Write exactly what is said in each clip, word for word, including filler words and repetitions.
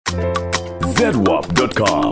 zedwap dot com.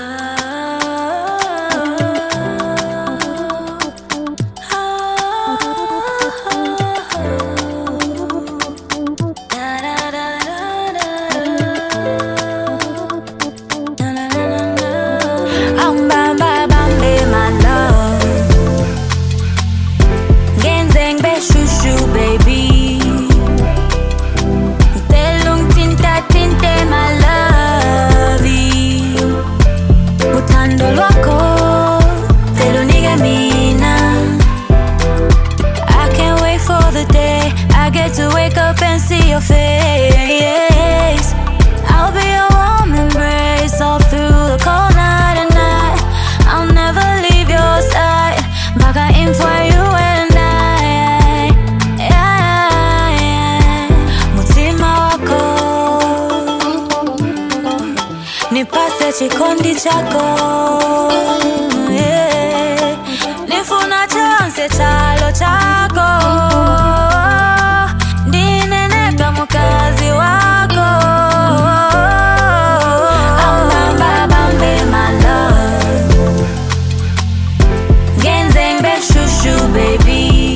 To wake up and see your face, I'll be your warm embrace all through the cold night and night. I'll never leave your side. Back in for you and I. Yeah, yeah. Mutima wako nipase chikondi chako, yeah. Nifuna chance chalo chako, mukazi wako. Ambamba bambe my love, genzeng be shushu baby,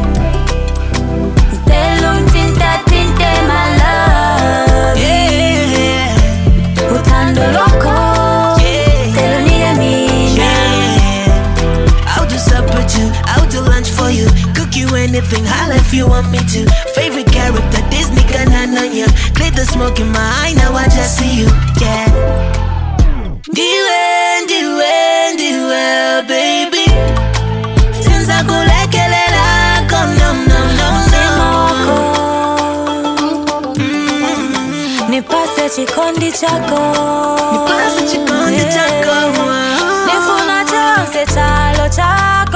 telung tinta tinte my love, yeah. Utando loco, yeah. Teluniga mina, yeah. I'll do supper too, I'll do lunch for you, cook you anything, holla if you want me to. Favorite character, Disney Canana, yeah. Clear the smoke in my eye, now I just see you, yeah. Do well, do well, do well, baby. Since I go like a little, come no, no, no, no. Mm-hmm. Nipase chikondi chako, Nipase chikondi chako, Nifuna chance chalo chako.